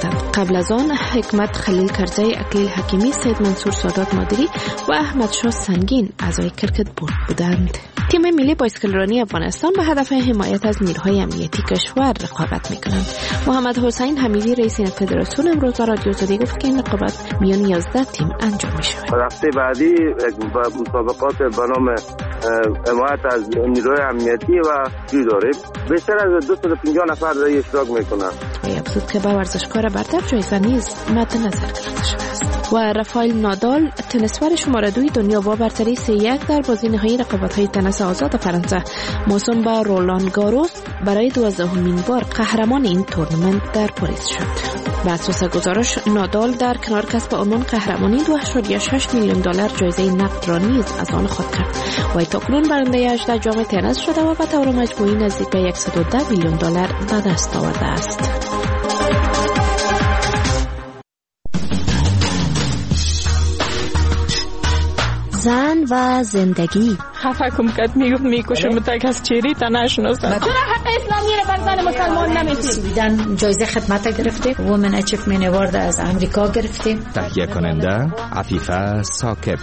بودند. قبل از آن حکمت خلیل کرزی، اکلیل حکیمی، سید منصور سادات مادری و احمد شاه سنگین اعضای کرکت بورد بودند. تیم ملی بایسکلرانی افغانستان به هدف حمایت از نیروهای امنیتی کشور رقابت می‌کنند. محمد حسین حمیدی رئیس این فدراسیون امروز با رادیو آزادی گفت که این رقابت میان 11 تیم انجام می‌شود. هفته بعدی مسابقات به نام حمایت از نیروهای امنیتی و چیز داره. بیشتر از 250 نفر در اشتراک می‌کنند. افزود که با ورزشکار برتر جایزه نیز مد نظر گرفته شده است. و رافائل نادال تنیسور شماره 2 دنیا با برتری 3-1 در بازی نهایی رقابت‌های تنیس آزاد فرانسه موسوم به رولان گاروس برای 12مین بار قهرمان این تورنمنت در پاریس شد. بر اساس گزارش نادال در کنار کسب عنوان قهرمانی 2.6 میلیون دلار جایزه نقد را نیز از آن خود کرد و تاکنون برنده 18 جام تنیس شده و به طور مجموعی نزدیک 110 میلیون دلار به دست آورده است. زن و زندگی. خفه کم کد میکشه متک از چیری تا نشناسن. چرا حق اسلامی رو بر زن مسلمان نمیدید؟ سویدن جایزه خدمت گرفته، وومن اچیومنت اوارد از امریکا گرفته. تهیه کننده عفیفه ساکب.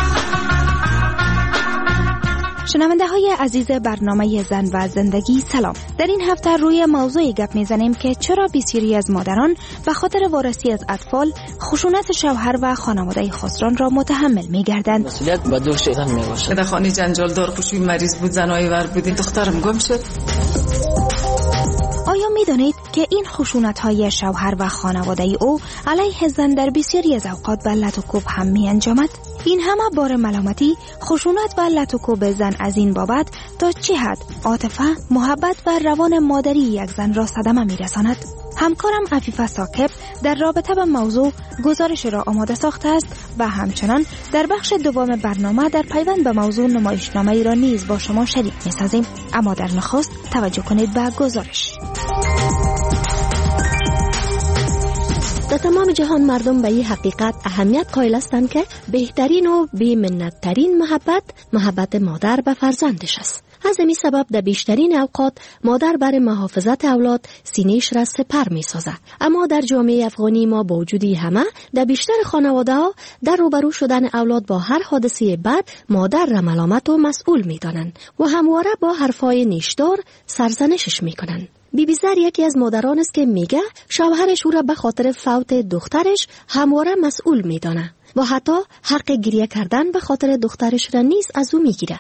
شنونده های عزیز برنامه زن و زندگی سلام. در این هفته روی موضوعی گپ میزنیم که چرا بسیاری از مادران به خاطر وارسی از اطفال خشونت شوهر و خانواده خسران را متحمل میگردند. مسئولیت با دوش زن میباشه. در خانه جنجال دار خوشوی مریض بود، زنای ور بودیم، دخترم گم شد. آیا میدانید که این خشونت های شوهر و خانواده او علیه زن در بسیاری از اوقات به لط و کوب هم می انجامد؟ این همه بار ملامتی، خشونت و لط و کوب زن از این بابت تا چه حد عاطفه، محبت و روان مادری یک زن را صدمه می رساند؟ همکارم عفیفه ساکب در رابطه با موضوع گزارش را آماده ساخته است و همچنان در بخش دوم برنامه در پیوند به موضوع نمایشنامه را نیز با شما شریک می سازیم. اما در نخست توجه کنید به گزارش. در تمام جهان مردم به این حقیقت اهمیت قائل هستند که بهترین و بی‌منت‌ترین محبت مادر به فرزندش است. از همین سبب در بیشترین اوقات مادر برای محافظت اولاد سینه‌اش را سپر می‌سازد. اما در جامعه افغانی ما با وجود همه در بیشتر خانواده‌ها در روبرو شدن اولاد با هر حادثه بد مادر را ملامت و مسئول می‌دانند و همواره با حرفای نیشدار سرزنشش می‌کنند. بیبی زر یکی از مادران است که میگه شوهرش او را به خاطر فوت دخترش همواره مسئول میدانه و حتی حق گریه کردن به خاطر دخترش را نیز از او میگیره.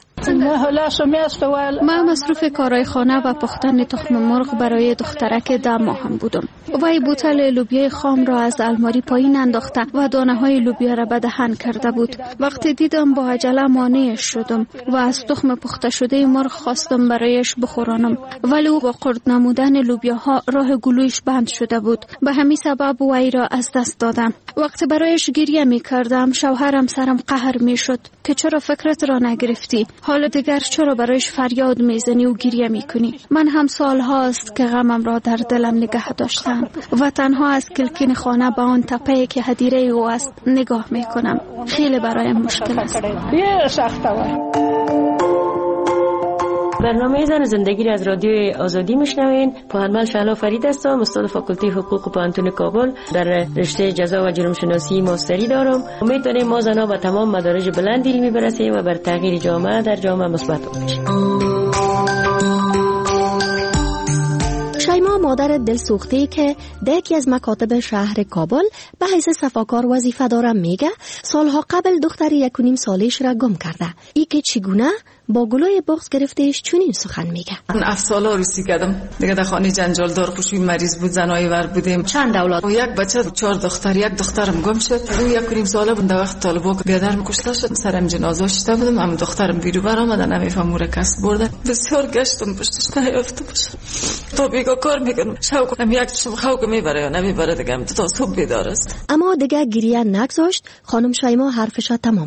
من مصروف کارهای خانه و پختن تخم مرغ برای دخترک 10 ماهم بودم. وی بوتل لوبیا خام را از الماری پایین انداخته و دانه‌های لوبیا را به دهن کرده بود. وقتی دیدم با عجله مانعش شدم و از تخم پخته شده مرغ خواستم برایش بخورانم، ولی او با خرد نمودن لوبیاها راه گلویش بند شده بود. به همین سبب وی را از دست دادم. وقتی برایش گریه می‌کردم شوهرم سرم قهر می‌شد که چرا فکرت را نگرفتی؟ حالا دیگر چرا برایش فریاد میزنی و گریه میکنی؟ من هم سالهاست که غمم را در دلم نگه داشتم و تنها از کلکین خانه به آن تپه‌ای که هدیره او است نگاه میکنم. خیلی برایم مشکل است. برنامه زن زندگی را از رادیو آزادی میشنوین. پوهنمند شهلا فرید هستم، استاد فاکولته حقوق پانتون کابل، در رشته جزا و جرم شناسی ماستری دارم. امید داریم ما زنها به تمام مدارج بلند علمی برسیم و بر تغییر جامعه در جامعه مثبت باشیم. شیما مادر دلسوخته‌ای که در یکی از مکاتب شهر کابل به حیث صفاکار وظیفه دارم میگه سالها قبل دختر 1.5 سالش را گم کرده. ای که چگونه با گلوی بغض گرفتهش چنین سخن میگه. من 7 ساله عروسی کردم. دیگه در خانه جنجال دار خوشوی مریض بود، زنای ور بودیم. چند اولاد؟ و یک بچه 4 دختر، یک دخترم گم شد. او 1.5 ساله بود. در وقت طالبا بیادرم کشته شد. سرم جنازه شده بودم. هم دخترم بیرو بر آمد، نمیفهم مور کس برده. بسیار گشتم پشتش نیافته باشه. تو بیگا کار میکنم. شب کنم یک چشم خواب میبره یا نمیبره دیگه تا صبح بیدار است. اما دیگه گریه نگذاشت. خانم شیما حرفش تمام کنه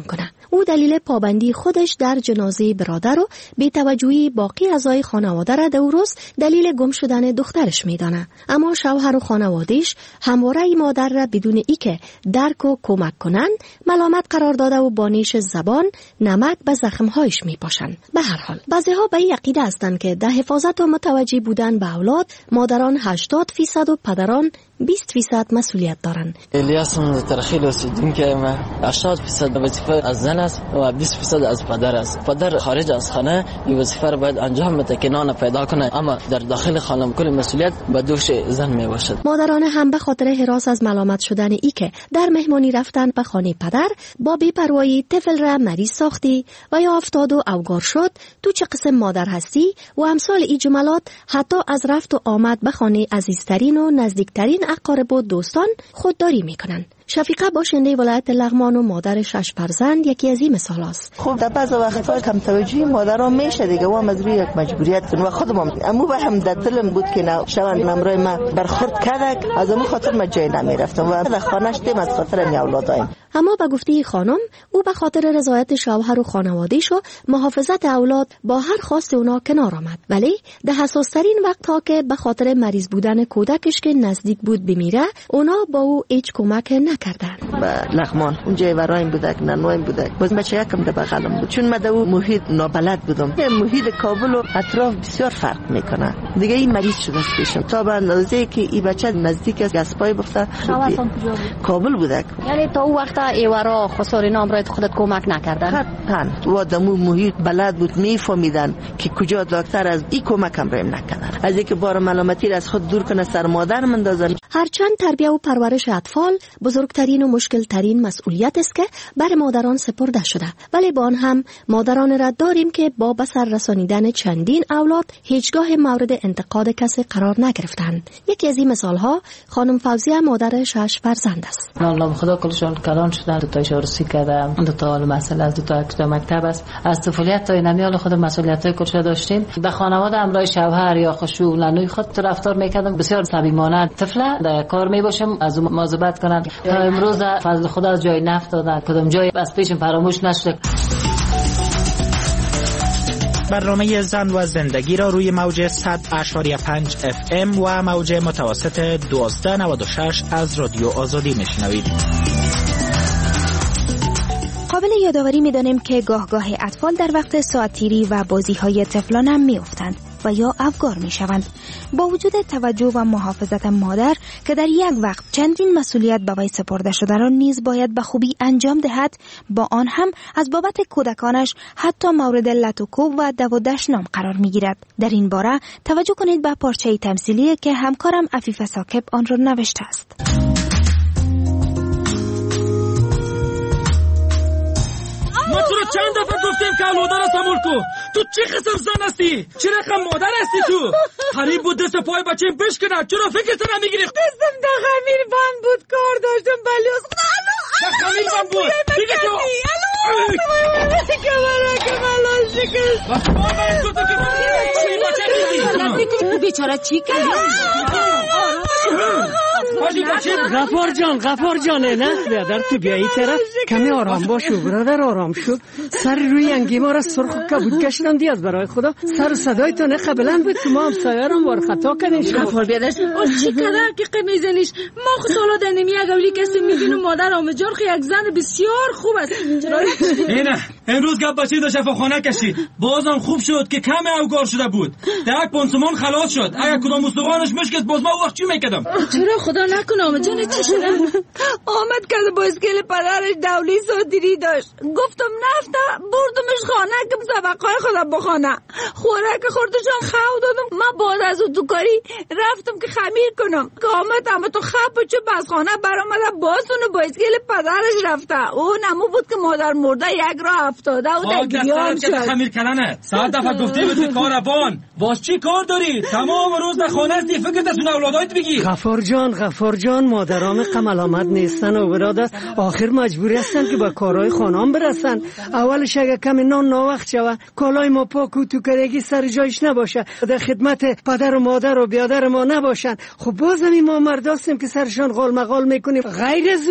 او دلیل پابندی خودش در جنازه برادر و بی‌توجهی باقی اعضای خانواده را درست دلیل گم شدن دخترش میدانه. اما شوهر و خانواده‌اش همواره مادر را بدون اینکه درک و کمک کنند ملامت قرار داده و با نیش زبان نمک به زخم‌هایش میپاشند. به هر حال بعضی‌ها به این عقیده هستند که در حفاظت و متوجه بودن به اولاد مادران 80% و پدران 20% مسئولیت دارند. الیاس من ترخیل رسیدیم که 80% وظیفه از زن است و 20% از پدر است. پدر خارج از خانه این وظیفه را باید انجام بده که نان پیدا کنه، اما در داخل خانه کل مسئولیت به دوش زن می باشد. مادران هم به خاطر هراس از ملامت شدن ای که در مهمانی رفتن به خانه پدر با بی‌پروایی طفل را مریض ساختی و یا افتاد و اوگار شد، تو چه قسم مادر هستی و امثال این جملات حتی از رفت و آمد به خانه عزیزترین و نزدیکترین اقارب و دوستان خودداری میکنن. شفیقه باشنده ولایت لغمان و مادر 6 فرزند یکی از این مثال است. خب در بعض وقتا کم توجهی مادرها میشه دیگه و از روی یک مجبوریت کن و خودم امو به هم در دلم بود که نه شوان امروی ما برخورد کردک از امو خاطر ما جای نمیرفتم و در خانه‌اش دیم از خاطر می اولادایم. اما به گفته خانم او به خاطر رضایت شوهر و خانواده‌اش و محافظت اولاد با هر خواست اونا کنار آمد، ولی در حساس‌ترین وقت‌ها که به خاطر مریض بودن کودکش که نزدیک بود بمیره اونا با او هیچ کمک نکردن. با لغمان اونجا ورایم بودک نانوایم بودک باز بچه یکم در بغلم بود چون من در اون محیط نابلد بودم. محیط کابل و اطراف بسیار فرق میکنه دیگه. این مریض شده است پیشم تا به اندازه که این بچه نزدیک از گسپای بفته کابل بودک. یعنی تا اون وقت ایورا خساری نام را خودت کمک نکردن؟ حتما و دمو محیط بلد بود میفهمیدن که کجا دکتر از این کمکم ریم نکردن. از اینکه بار ملامتی را از خود دور کنه سر مادر مندازن. هرچند تربیت و پرورش اطفال بزرگترین و مشکلترین مسئولیت است که بر مادران سپرده شده، ولی با آن هم مادران را داریم که با به سر رسانیدن چندین اولاد هیچگاه مورد انتقاد کسی قرار نگرفتند. یکی از این مثال ها خانم فوزیه مادر 6 فرزند است. الله خدا کلشون کلان شدن، دو تا شورسی کردم، دو تا مسئله از دو تا مکتب است. از طفولیت تا اینمی خود مسئولیت‌های کلش داشتیم. در خانواده همراه شوهر یا خشوع لنوی خود رفتار میکردم. بسیار صمیمانه طفله در کار میباشم از مواظبت کنم. تا امروز فضل خدا از جای نفت دادن، کدام جای از پیشم فراموش نشده. برنامه زن و زندگی را روی موج 100.5 FM و موج متوسط 1296 از رادیو آزادی میشنوید. قابل یادآوری می‌دانیم که گاه اطفال در وقت ساعتیری و بازی‌های طفلان هم می‌افتند و یا افگار می‌شوند. با وجود توجه و محافظت مادر که در یک وقت چندین مسئولیت به وی سپرده شده را نیز باید به خوبی انجام دهد، با آن هم از بابت کودکانش حتی مورد لط و کوب و دو و دشنام قرار می‌گیرد. در این باره توجه کنید به پارچه تمثیلی که همکارم عفیفه ساکب آن را نوشته است. ما تو رو چند دفعه گفتیم که اولادان را سمول کو. تو چه قسم زن هستی؟ چه رقم مادر هستی تو؟ قریب بود دست پای بچه بشکنه. چرا فکرت نمیگیری؟ دستم در خمیر بند بود، کار داشتم بلیوز. در خمیر بند بود؟ دیگه تو بیچاره چی کرد؟ غفار جان نه بیادر تو بیایی طرف کمی آرام باشو برادر، آرام شو. سر روی انگی ما را سرخ کبود گشتم دیاز برای خدا. سر صدای تو نه قبلن بود که ما هم سایرم وار خطا کنیش. غفار بیادر چی کردن که قمیزنیش؟ ما خود سالا دنیمی اگولی کسی میدونم مادر آمجار خی یک زن بسیار خوب است. اینه امروز گپ بچه داشت خانه کشید، بازم خوب شد که کم اوگار شده بود. در یک پانسمان خلاص شد. اگر کدام استخوانش مشکست باز ما وقت چی میکردم؟ چرا خدا نکنه آمجان چی شده؟ آمد که با اسکیل پدرش دولی صادری داشت. گفتم نفته بردمش خانه که سبقای خودم بخونه. خوراک خوردشم خو دادم. من بعد از اون دوکاری رفتم که خمیر کنم که آمد اما تو خب و چوب از خانه برآمده بازونو با اسکیل پدرش رفته. اون نمو بود که مادر مرده یک راه افتاده و در گریان شد. خمیر کلنه صد دفعه گفتی بود کاربان باز چی کار داری؟ تمام روز در خانه هستی، فکرت از اون اولادایت بگی. غفار جان مادرام قملامت نیستن و برادر آخر مجبوری هستن که با کارهای خانام برسن. اولش اگه کمی نان ناوقت شوه کالای ما پاک و توکرگی سر جایش نباشه، در خدمت پدر و مادر و بیادر ما نباشن، خب بازم این ما مرد هستیم که سرشان غال مغال میکنیم. غیر از او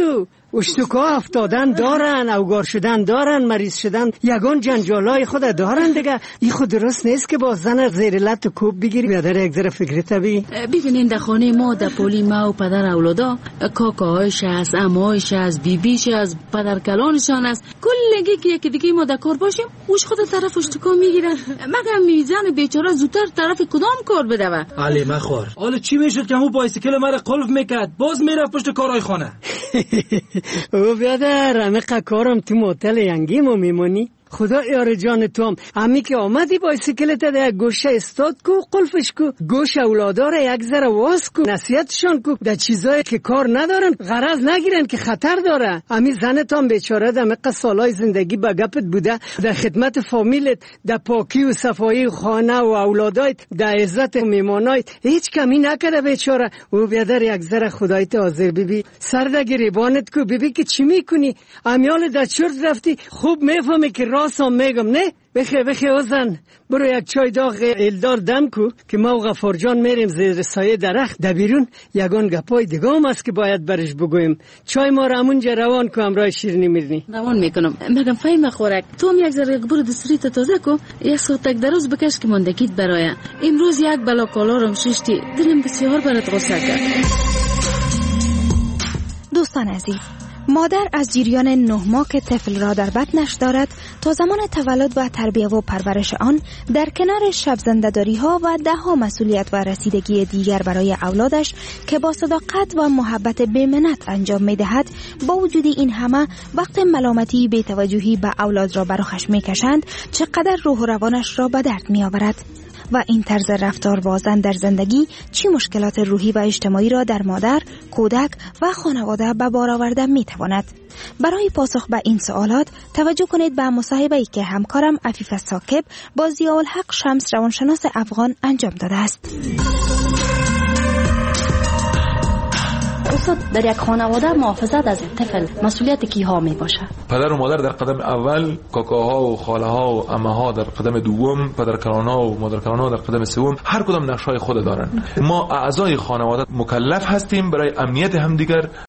اشتکا افتادن دارن، اوگار شدن دارن، مریض شدن، یگان جنجالای خود دارن دیگه. این خود درست نیست که با زن زیر لط و کوب بگیری. بیادر یک ذره فکر طبیعی. ببینین در خانه ما در پولی ما و پدر اولادا کاکاهایش هست، عموهایش هست، بیبیش هست، پدر کلانشان هست، کلگی که یکی دیگه ما در کار باشیم اوش خود طرف اشتکا میگیرن. مگر میزن بیچاره زودتر طرف کدام کار بدوه؟ علی مخور. حالا چی میشد که همون بایسیکل مرا قلف میکرد باز میرفت پشت کارهای خانه؟ او بیادر همه کارم تو موتل ینگیمو میمونی؟ خدا یار جان توام. امی که آمدی بایسیکلت در یک گوشه استاد کو، قلفش کو، گوش اولادار یک ذره واس کو، نصیحتشان کو در چیزایی که کار ندارن غرض نگیرن که خطر داره. امی زنتام بیچاره در مقه سالای زندگی با گپت بوده، در خدمت فامیلت، در پاکی و صفایی خانه و اولادایت، در عزت میمانایت هیچ کمی نکرده بیچاره. او بیادر یک ذره خدایت حاضر ببی، سر در گریبانت کو ببی که چی میکنی. امیال در چرت رفتی خوب میفهمی که راستم میگم نه؟ بخی اوزن برو یک چای داغ الدار دم کو که ما و غفار جان میریم زیر سایه درخت در بیرون. یگان گپای دیگه هم است که باید برش بگویم. چای ما را همونجا روان کو همراه شیرینی میرنی. روان میکنم. مگم فهم خورک تو هم یک ذره برو دستوریت تازه کو، یک ساعتک دراز بکش که ماندگیت برای امروز یک بلا کالا رم ششتی. دلم بسیار برات غصه کرد. دوستان عزیز، مادر از جریان 9 ماه که طفل را در بطنش دارد تا زمان تولد و تربیت و پرورش آن در کنار شب زنده‌داری ها و ده ها مسئولیت و رسیدگی دیگر برای اولادش که با صداقت و محبت بی‌منت انجام می‌دهد، با وجود این همه وقت ملامتی بی‌توجهی به اولاد را بر خشم می‌کشند چقدر روح و روانش را به درد می‌آورد. و این طرز رفتار با زن در زندگی چه مشکلات روحی و اجتماعی را در مادر، کودک و خانواده به بار آورده می‌تواند؟ برای پاسخ به این سوالات توجه کنید به مصاحبه‌ای که همکارم عفیفه ثاقب با ضیاءالحق شمس روانشناس افغان انجام داده است. استاد، در یک خانواده محافظت از طفل مسئولیت کیها می باشه؟ پدر و مادر در قدم اول، کاکاها و خاله‌ها و عمه‌ها در قدم دوم، پدرکلان‌ها و مادرکلان‌ها در قدم سوم. هر کدام نقش‌های خود دارن. ما اعضای خانواده مکلف هستیم برای امنیت همدیگر